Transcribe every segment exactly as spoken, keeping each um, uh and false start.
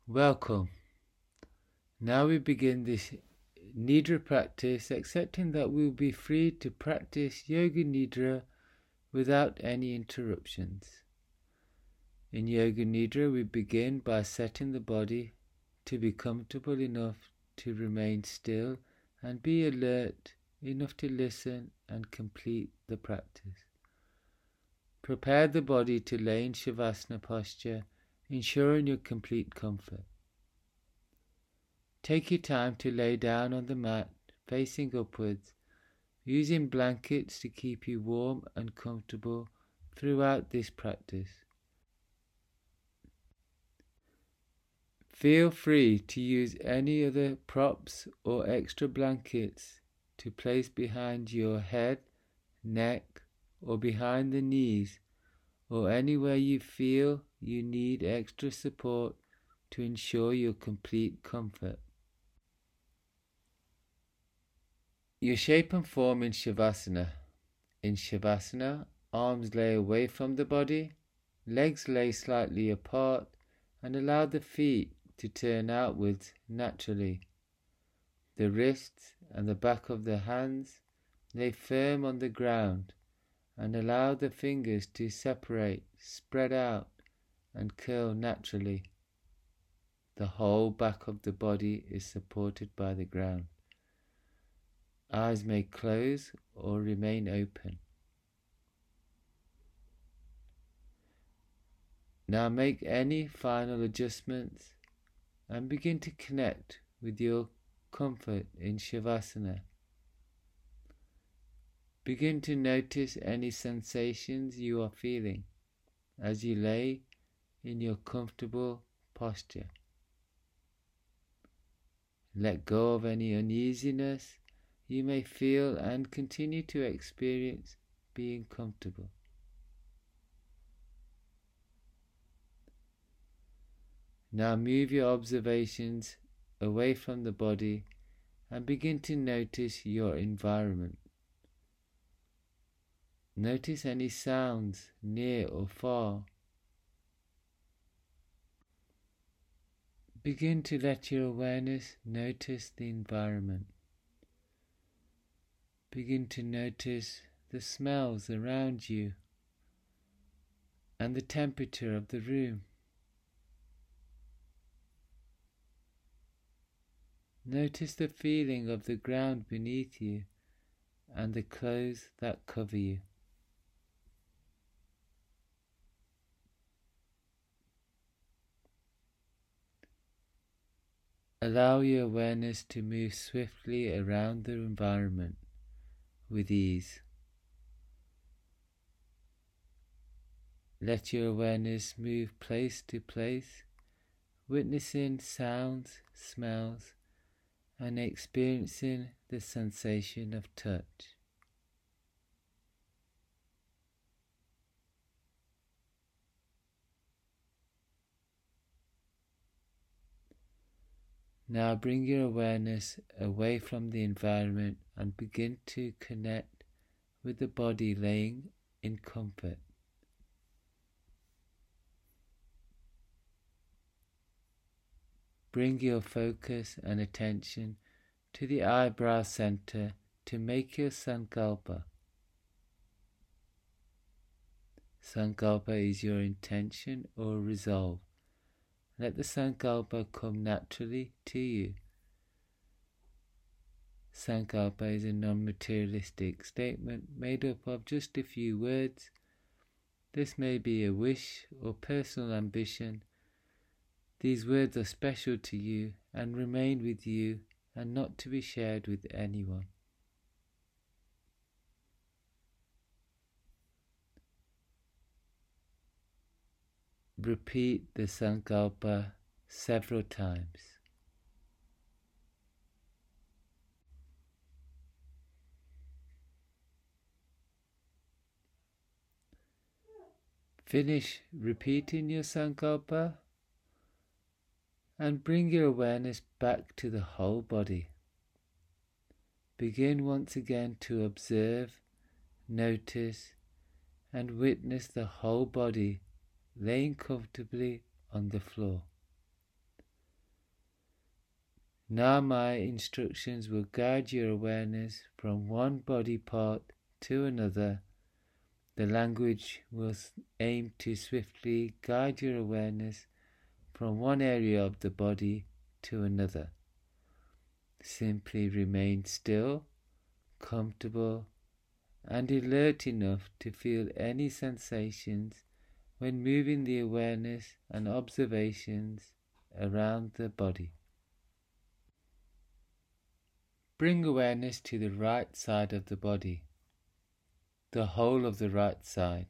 Welcome. Now we begin this Nidra practice, accepting that we will be free to practice Yoga Nidra without any interruptions. In Yoga Nidra, we begin by setting the body to be comfortable enough to remain still and be alert enough to listen and complete the practice. Prepare the body to lay in Shavasana posture, ensuring your complete comfort. Take your time to lay down on the mat, facing upwards, using blankets to keep you warm and comfortable throughout this practice. Feel free to use any other props or extra blankets to place behind your head, neck, or behind the knees, or anywhere you feel you need extra support to ensure your complete comfort. Your shape and form in Shavasana. In Shavasana, arms lay away from the body, legs lay slightly apart, and allow the feet to turn outwards naturally. The wrists and the back of the hands lay firm on the ground, and allow the fingers to separate, spread out, and curl naturally. The whole back of the body is supported by the ground. Eyes may close or remain open. Now make any final adjustments and begin to connect with your comfort in Shavasana. Begin to notice any sensations you are feeling as you lay in your comfortable posture. Let go of any uneasiness you may feel and continue to experience being comfortable. Now move your observations away from the body and begin to notice your environment. Notice any sounds near or far. Begin to let your awareness notice the environment. Begin to notice the smells around you and the temperature of the room. Notice the feeling of the ground beneath you and the clothes that cover you. Allow your awareness to move swiftly around the environment with ease. Let your awareness move place to place, witnessing sounds, smells, and experiencing the sensation of touch. Now bring your awareness away from the environment and begin to connect with the body laying in comfort. Bring your focus and attention to the eyebrow center to make your Sankalpa. Sankalpa is your intention or resolve. Let the Sankalpa come naturally to you. Sankalpa is a non-materialistic statement made up of just a few words. This may be a wish or personal ambition. These words are special to you and remain with you and not to be shared with anyone. Repeat the Sankalpa several times. Finish repeating your Sankalpa and bring your awareness back to the whole body. Begin once again to observe, notice, and witness the whole body laying comfortably on the floor. Now my instructions will guide your awareness from one body part to another. The language will aim to swiftly guide your awareness from one area of the body to another. Simply remain still, comfortable, and alert enough to feel any sensations when moving the awareness and observations around the body. Bring awareness to the right side of the body, the whole of the right side,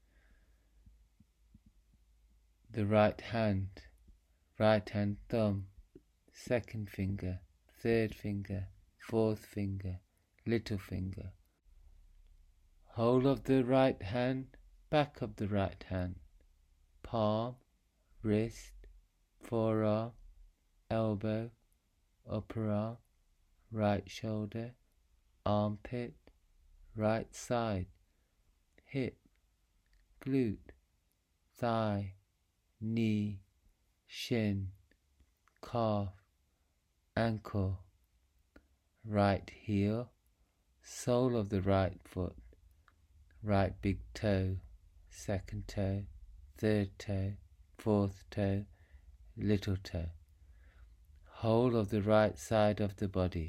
the right hand, right hand thumb, second finger, third finger, fourth finger, little finger, whole of the right hand, back of the right hand, palm, wrist, forearm, elbow, upper arm, right shoulder, armpit, right side, hip, glute, thigh, knee, shin, calf, ankle, right heel, sole of the right foot, right big toe, second toe, third toe, fourth toe, little toe, whole of the right side of the body.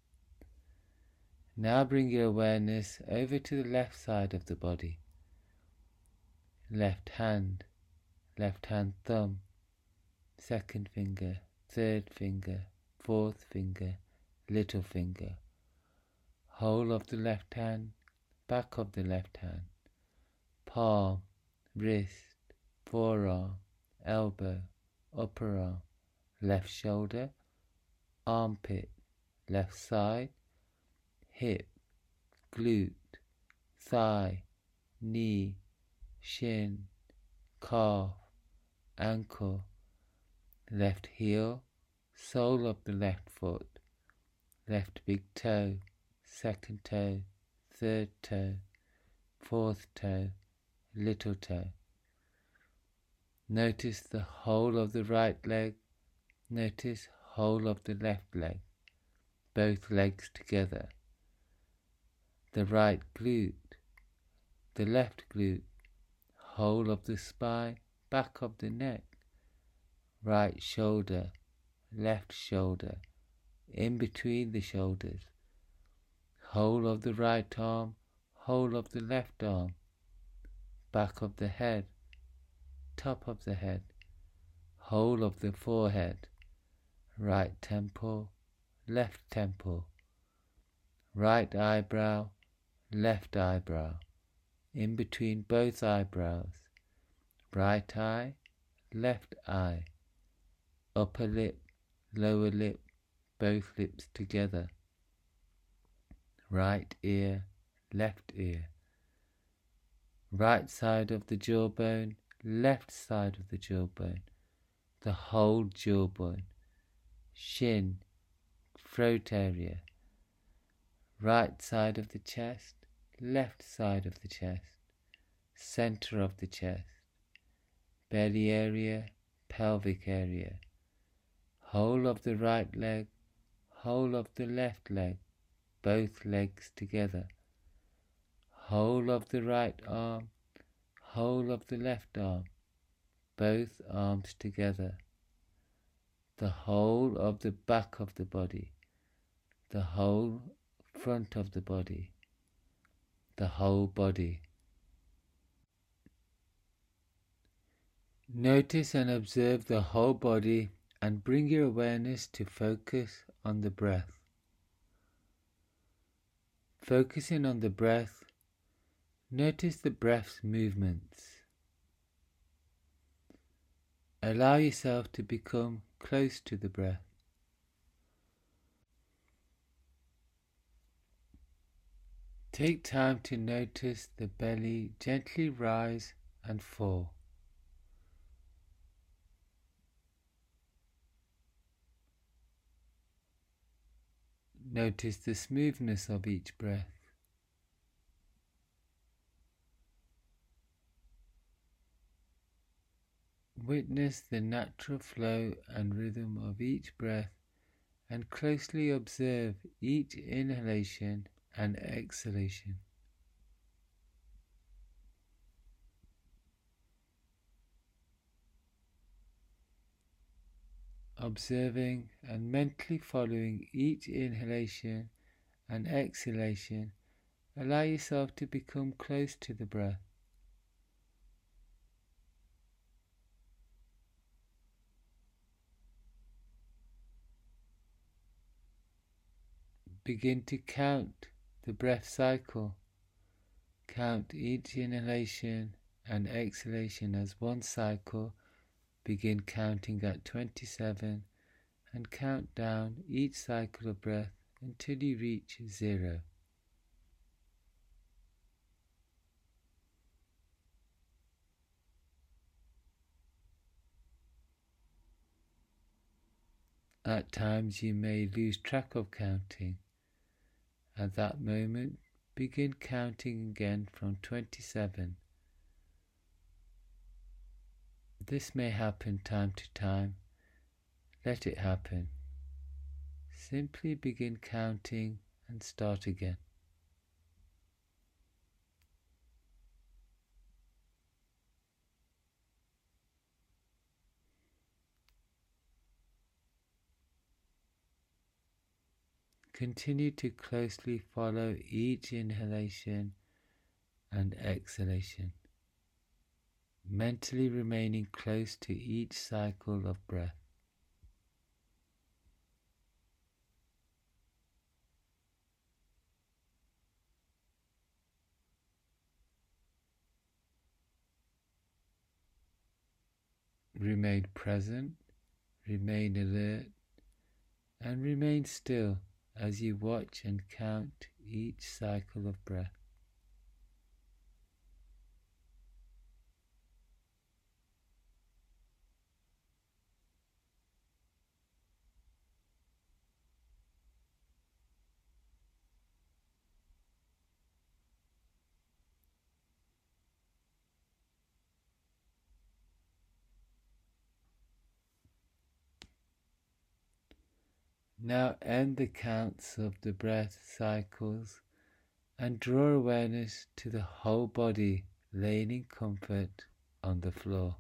Now bring your awareness over to the left side of the body. Left hand, left hand thumb, second finger, third finger, fourth finger, little finger, whole of the left hand, back of the left hand, palm, wrist, forearm, elbow, upper arm, left shoulder, armpit, left side, hip, glute, thigh, knee, shin, calf, ankle, left heel, sole of the left foot, left big toe, second toe, third toe, fourth toe, little toe. Notice the whole of the right leg, notice whole of the left leg, both legs together. The right glute, the left glute, whole of the spine, back of the neck, right shoulder, left shoulder, in between the shoulders, whole of the right arm, whole of the left arm, back of the head, top of the head, whole of the forehead, right temple, left temple, right eyebrow, left eyebrow, in between both eyebrows, right eye, left eye, upper lip, lower lip, both lips together, right ear, left ear, right side of the jawbone, left side of the jawbone, the whole jawbone, shin, throat area, right side of the chest, left side of the chest, center of the chest, belly area, pelvic area, whole of the right leg, whole of the left leg, both legs together, whole of the right arm, whole of the left arm, both arms together, the whole of the back of the body, the whole front of the body, the whole body. Notice and observe the whole body and bring your awareness to focus on the breath. Focusing on the breath, notice the breath's movements. Allow yourself to become close to the breath. Take time to notice the belly gently rise and fall. Notice the smoothness of each breath. Witness the natural flow and rhythm of each breath and closely observe each inhalation and exhalation. Observing and mentally following each inhalation and exhalation, allow yourself to become close to the breath. Begin to count the breath cycle. Count each inhalation and exhalation as one cycle. Begin counting at twenty-seven and count down each cycle of breath until you reach zero. At times you may lose track of counting. At that moment, begin counting again from twenty-seven. This may happen time to time. Let it happen. Simply begin counting and start again. Continue to closely follow each inhalation and exhalation, mentally remaining close to each cycle of breath. Remain present, remain alert, and remain still as you watch and count each cycle of breath. Now end the counts of the breath cycles and draw awareness to the whole body laying in comfort on the floor.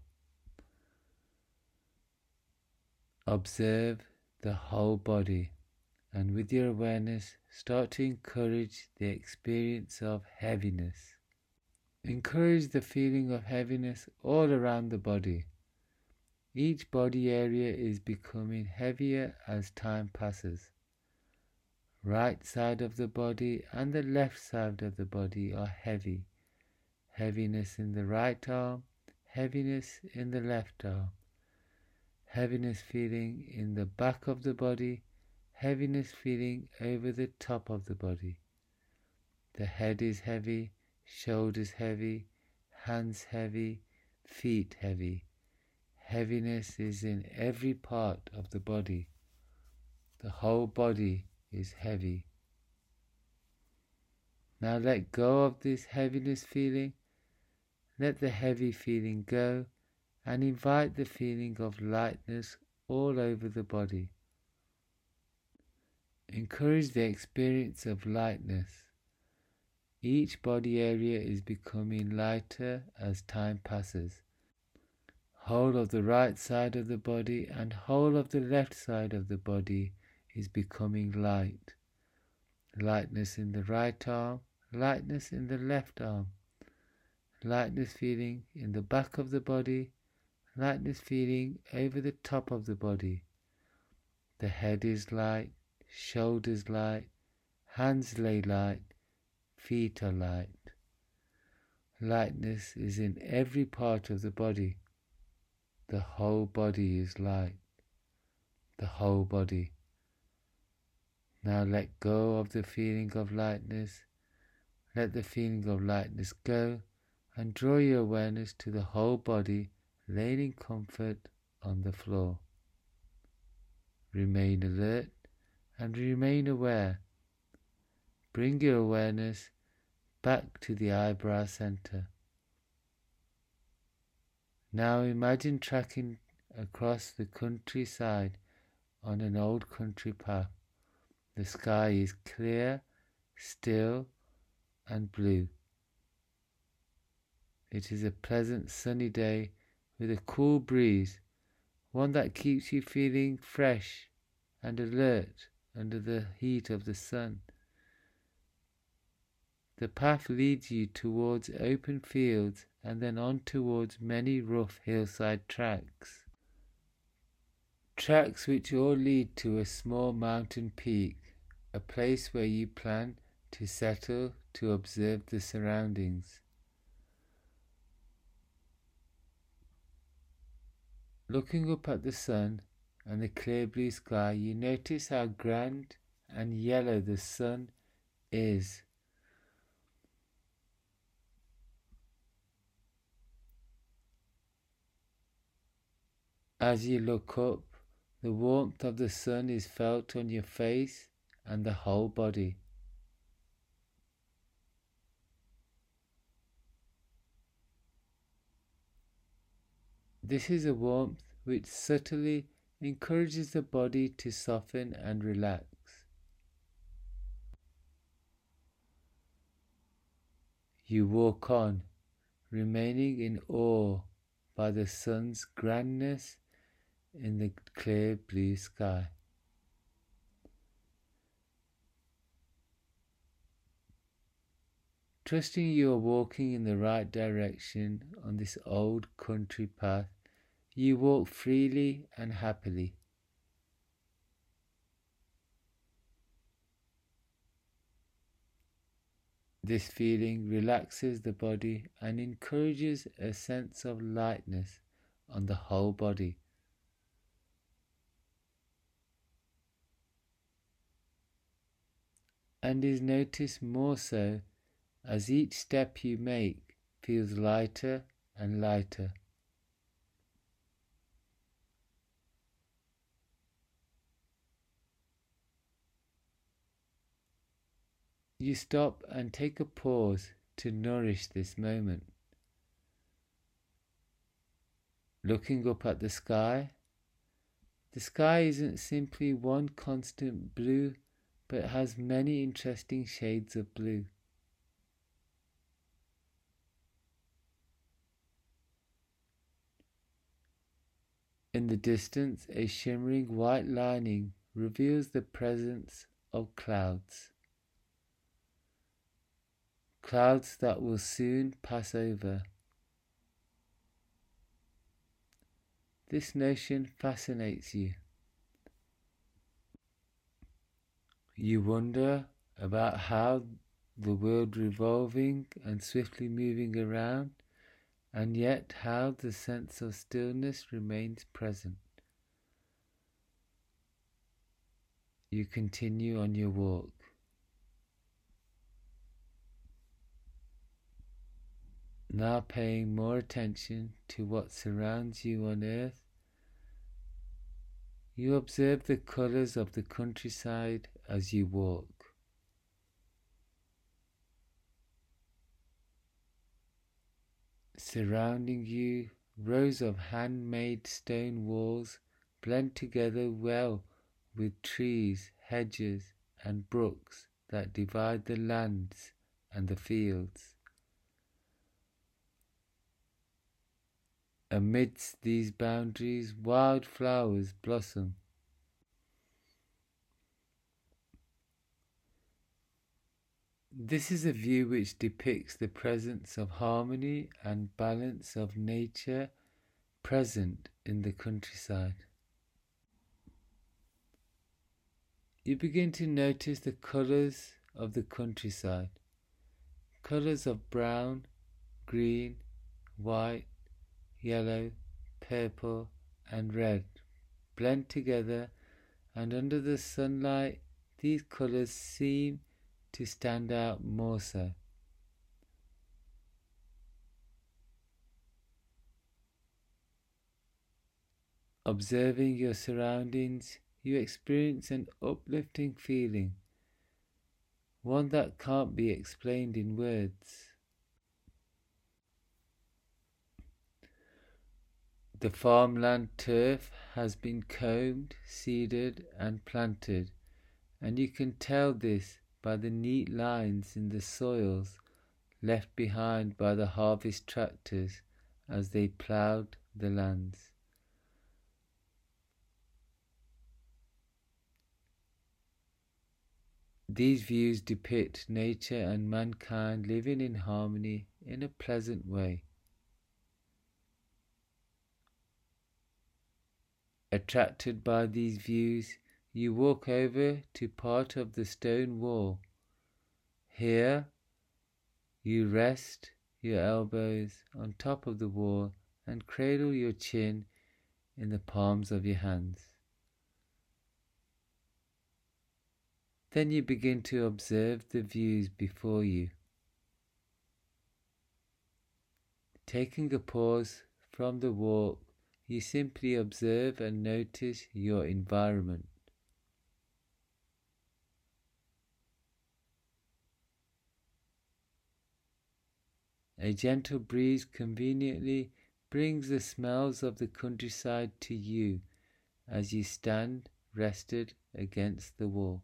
Observe the whole body, and with your awareness start to encourage the experience of heaviness. Encourage the feeling of heaviness all around the body. Each body area is becoming heavier as time passes. Right side of the body and the left side of the body are heavy. Heaviness in the right arm, heaviness in the left arm. Heaviness feeling in the back of the body, heaviness feeling over the top of the body. The head is heavy, shoulders heavy, hands heavy, feet heavy. Heaviness is in every part of the body. The whole body is heavy. Now let go of this heaviness feeling. Let the heavy feeling go and invite the feeling of lightness all over the body. Encourage the experience of lightness. Each body area is becoming lighter as time passes. Whole of the right side of the body and whole of the left side of the body is becoming light. Lightness in the right arm, lightness in the left arm. Lightness feeling in the back of the body, lightness feeling over the top of the body. The head is light, shoulders light, hands lay light, feet are light. Lightness is in every part of the body. The whole body is light. The whole body. Now let go of the feeling of lightness. Let the feeling of lightness go and draw your awareness to the whole body laid in comfort on the floor. Remain alert and remain aware. Bring your awareness back to the eyebrow center. Now imagine tracking across the countryside on an old country path. The sky is clear, still, and blue. It is a pleasant sunny day with a cool breeze, one that keeps you feeling fresh and alert under the heat of the sun. The path leads you towards open fields and then on towards many rough hillside tracks. Tracks which all lead to a small mountain peak, a place where you plan to settle to observe the surroundings. Looking up at the sun and the clear blue sky, you notice how grand and yellow the sun is. As you look up, the warmth of the sun is felt on your face and the whole body. This is a warmth which subtly encourages the body to soften and relax. You walk on, remaining in awe by the sun's grandness in the clear blue sky. Trusting you are walking in the right direction on this old country path, you walk freely and happily. This feeling relaxes the body and encourages a sense of lightness on the whole body. And is noticed more so as each step you make feels lighter and lighter. You stop and take a pause to nourish this moment. Looking up at the sky, the sky isn't simply one constant blue, but has many interesting shades of blue. In the distance, a shimmering white lining reveals the presence of clouds. Clouds that will soon pass over. This notion fascinates you. You wonder about how the world revolving and swiftly moving around, and yet how the sense of stillness remains present. You continue on your walk. Now paying more attention to what surrounds you on earth, you observe the colours of the countryside as you walk. Surrounding you, rows of handmade stone walls blend together well with trees, hedges, and brooks that divide the lands and the fields. Amidst these boundaries, wild flowers blossom. This is a view which depicts the presence of harmony and balance of nature present in the countryside. You begin to notice the colours of the countryside. Colours of brown, green, white, yellow, purple, and red blend together, and under the sunlight these colours seem to stand out more so. Observing your surroundings, you experience an uplifting feeling, one that can't be explained in words. The farmland turf has been combed, seeded and planted, and you can tell this by the neat lines in the soils left behind by the harvest tractors as they ploughed the lands. These views depict nature and mankind living in harmony in a pleasant way. Attracted by these views, you walk over to part of the stone wall. Here, you rest your elbows on top of the wall and cradle your chin in the palms of your hands. Then you begin to observe the views before you. Taking a pause from the walk, you simply observe and notice your environment. A gentle breeze conveniently brings the smells of the countryside to you as you stand rested against the wall.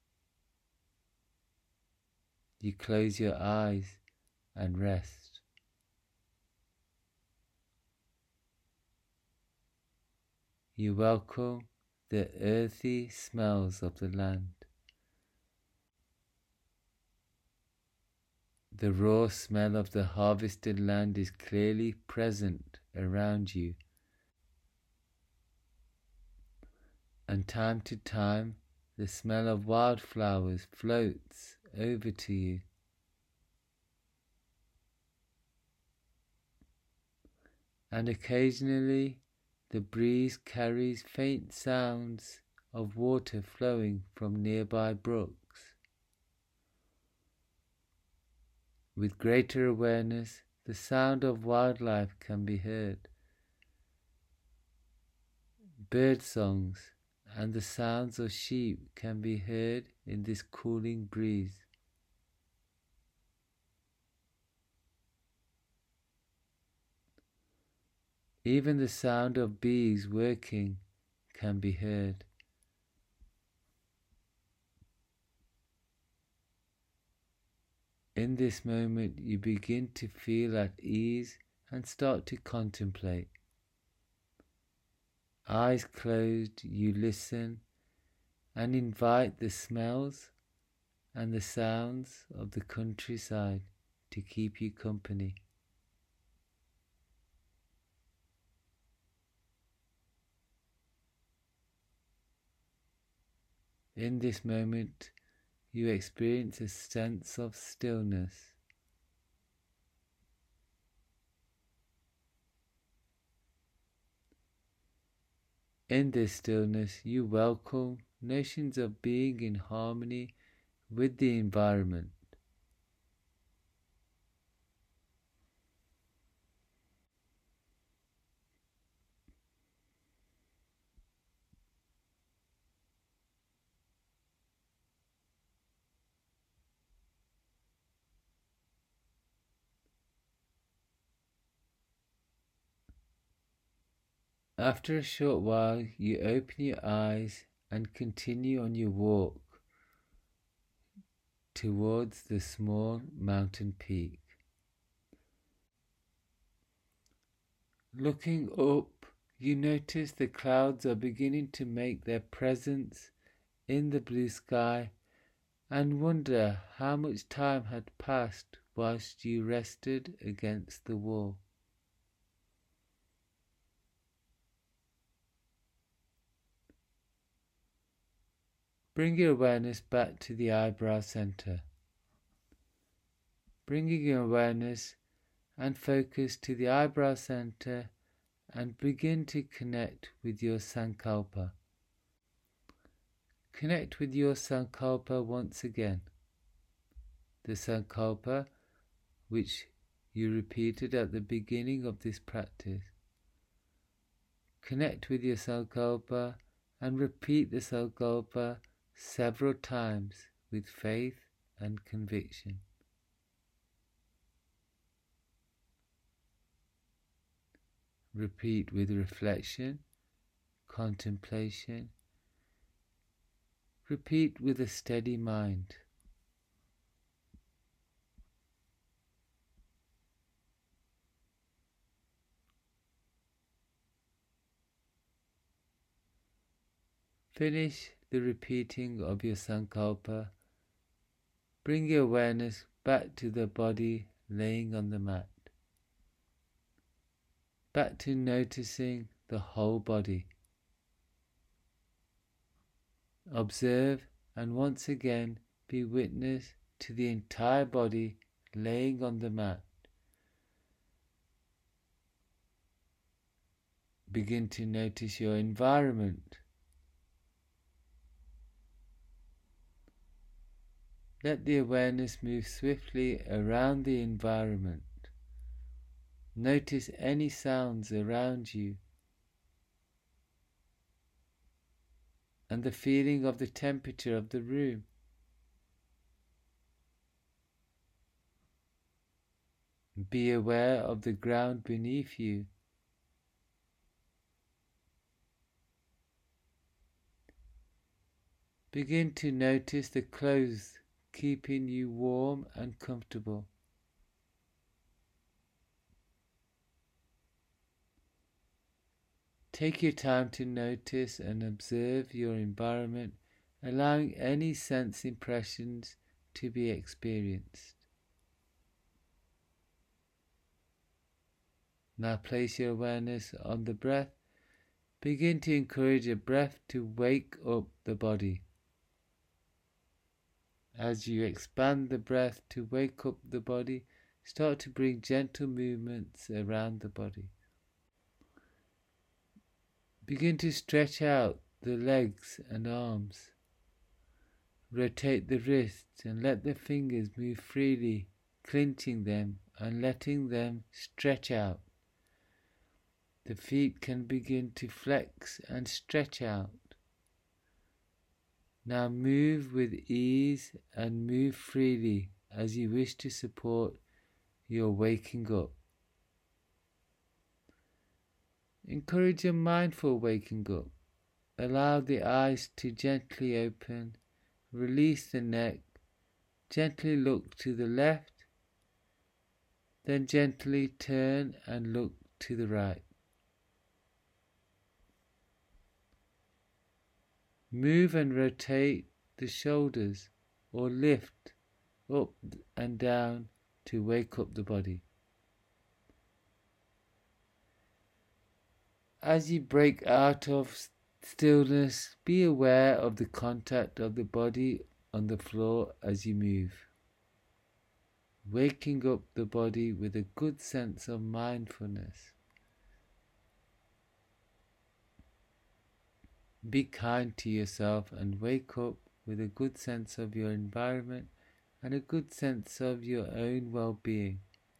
You close your eyes and rest. You welcome the earthy smells of the land. The raw smell of the harvested land is clearly present around you, and time to time the smell of wildflowers floats over to you. And occasionally the breeze carries faint sounds of water flowing from nearby brooks. With greater awareness, the sound of wildlife can be heard. Bird songs and the sounds of sheep can be heard in this cooling breeze. Even the sound of bees working can be heard. In this moment, you begin to feel at ease and start to contemplate. Eyes closed, you listen and invite the smells and the sounds of the countryside to keep you company. In this moment, you experience a sense of stillness. In this stillness, you welcome notions of being in harmony with the environment. After a short while, you open your eyes and continue on your walk towards the small mountain peak. Looking up, you notice the clouds are beginning to make their presence in the blue sky and wonder how much time had passed whilst you rested against the wall. Bring your awareness back to the eyebrow center. Bringing your awareness and focus to the eyebrow center and begin to connect with your Sankalpa. Connect with your Sankalpa once again. The Sankalpa which you repeated at the beginning of this practice. Connect with your Sankalpa and repeat the Sankalpa several times with faith and conviction. Repeat with reflection, contemplation. Repeat with a steady mind. Finish the repeating of your sankalpa. Bring your awareness back to the body laying on the mat. Back to noticing the whole body. Observe and once again be witness to the entire body laying on the mat. Begin to notice your environment. Let the awareness move swiftly around the environment. Notice any sounds around you and the feeling of the temperature of the room. Be aware of the ground beneath you. Begin to notice the clothes keeping you warm and comfortable. Take your time to notice and observe your environment, allowing any sense impressions to be experienced. Now place your awareness on the breath. Begin to encourage the breath to wake up the body. As you expand the breath to wake up the body, start to bring gentle movements around the body. Begin to stretch out the legs and arms. Rotate the wrists and let the fingers move freely, clenching them and letting them stretch out. The feet can begin to flex and stretch out. Now move with ease and move freely as you wish to support your waking up. Encourage a mindful waking up. Allow the eyes to gently open. Release the neck. Gently look to the left. Then gently turn and look to the right. Move and rotate the shoulders or lift up and down to wake up the body. As you break out of stillness, be aware of the contact of the body on the floor as you move, waking up the body with a good sense of mindfulness. Be kind to yourself and wake up with a good sense of your environment and a good sense of your own well-being.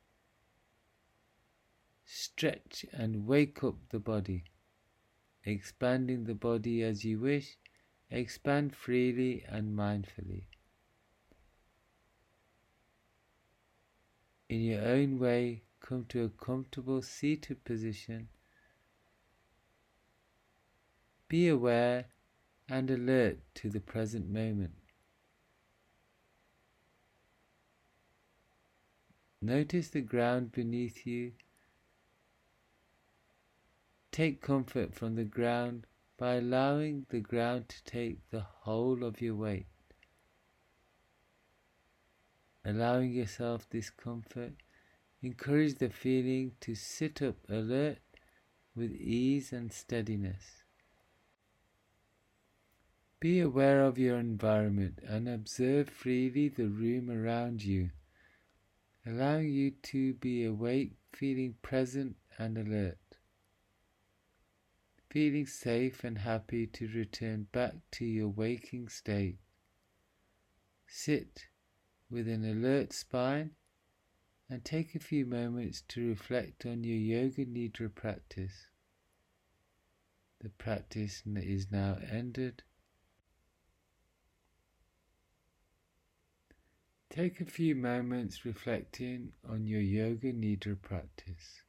Stretch and wake up the body, expanding the body as you wish. Expand freely and mindfully. In your own way, come to a comfortable seated position. Be aware and alert to the present moment. Notice the ground beneath you. Take comfort from the ground by allowing the ground to take the whole of your weight. Allowing yourself this comfort, encourage the feeling to sit up alert with ease and steadiness. Be aware of your environment and observe freely the room around you, allowing you to be awake, feeling present and alert. Feeling safe and happy to return back to your waking state. Sit with an alert spine and take a few moments to reflect on your Yoga Nidra practice. The practice is now ended. Take a few moments reflecting on your Yoga Nidra practice.